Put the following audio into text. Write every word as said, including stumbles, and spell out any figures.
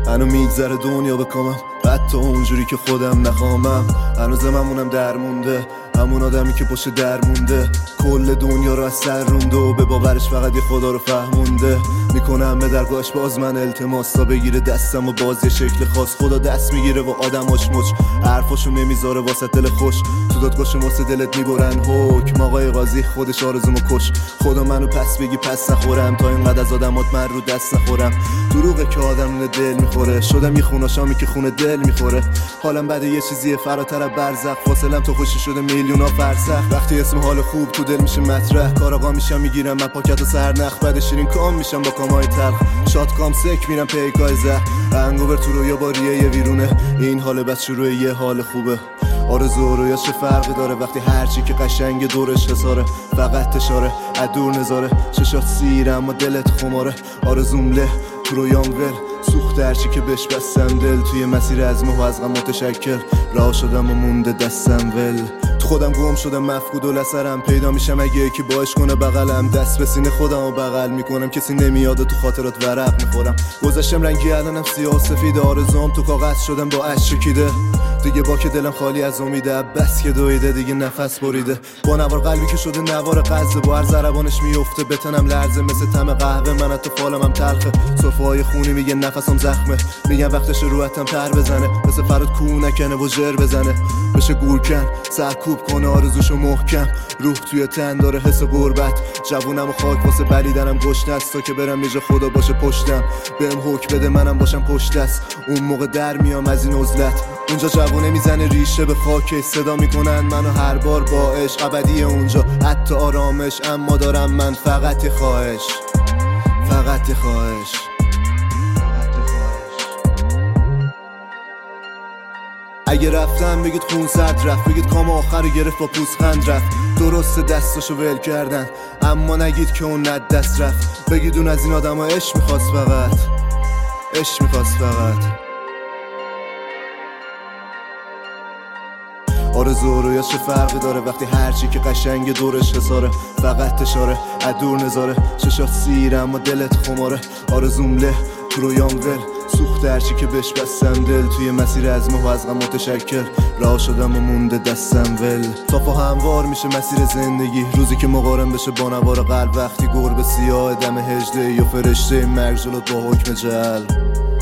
هنو میگذره دنیا بکامم، حتی اونجوری که خودم نخوامم. هنوز همونم در مونده، همون آدمی که پشت در مونده، کل دنیا رو از سر رونده و به باورش فقط یه خدا رو فهمونده. میکنم به درگاهش باز من التماس تا بگیره دستم و باز یه شکل خاص. خدا دست میگیره و آدماش مچ، حرفاشو نمیذاره واسه دل خوش. تو دادگاهش واسه دلت میبرن حکم، آقای قاضی خودش آرزومو کش. خدا منو پس بگی پس نخورم، تا اینقدر از آدمات من رو دست نخورم. دروغه که آدم دل میخوره، شدم یه خوناشامی که خونه دل میخوره. حالم بعد یه چیزیه فراتر برزخ، فاصلم تو خوشی شده میلیونا فرسخ. وقتی اسم حال خوب تو دل میشه مطرح، کار آقا میشم میگیرم من پاکت و سرنخ. بعد شیرین کام میشم با کامای تلخ، شاد کام سک میرم پیکای زه. انگوبر تو رویا با ریه یه ویرونه، این حال بس شروع یه حال خوبه. آرزو و رویا چه فرقی داره وقتی هرچی که قشنگ دورش خساره. فقط تشاره از دور نظاره، چشات سیره اما دلت خماره. آرزوم له تو رویام ول، سوخت هرچی که بهش بستم دل. توی مسیر از مه و از غم متشکل، راه شدم و مونده دستم ول. تو خودم گم شدم مفقود و لسرم، پیدا میشم اگه یکی باش کنه بغلم. دست به سینه خودم و بغل میکنم، کسی نمیاده تو خاطرات ورق میخورم. گذشتم رنگی الانم سیاه سفید، آرزوام تو کاغذ شدم با اشک چکیده. دیگه با که دلم خالی از امیده، بس که دویده دیگه نفس بریده. با نوار قلبی که شده نوار قزه، با هر ضربانش میفته بتنم لرزه. مثل طعم قهوه من تو فالم هم تلخه، صرفه های خونی میگه نفسم زخمه. میگن وقتش روحتم تر بزنه، مثل فراد کو نکنه و جر بزنه. بشه گورکن سرکوب کنه آرزوشو محکم، روح توی تن داره حس غربت. جوونم و خاک واسه بلیدنم گشنه است، تا که برم یه جا خدا باشه پشتم. بهم حکم بده منم باشم پشت دست، اون موقع در میام از این عزلت. اونجا جوونه میزنه ریشه به خاکش، صدا میکنن منو هر بار با عشق. ابدی اونجا حتی آرامش، اما دارم من فقط خواهش، فقط خواهش. اگه رفتم بگید خون سرد رفت، بگید کام آخر گرفت با پوزخند رفت. درست دستاشو ول کردن اما نگید که اون ند دست رفت. بگید اون از این آدم ها عشق میخواست فقط، عشق میخواست فقط. آرزو و رویا چه فرقی داره وقتی هرچی که قشنگ دورش حساره. فقط تشاره از دور نظاره، چشات سیره اما دلت خماره. آرزوم له تو رویام ول، سوخت هرچی که بهش بستم دل. توی مسیر از مه و از غم متشکل، راه شدم و مونده دستم ول. تا پا هموار میشه مسیر زندگی، روزی که مقارن بشه با نوار قلب. وقتی گربه سیاه دم هجده یا فرشته مرگ جلوت با حکم جلب.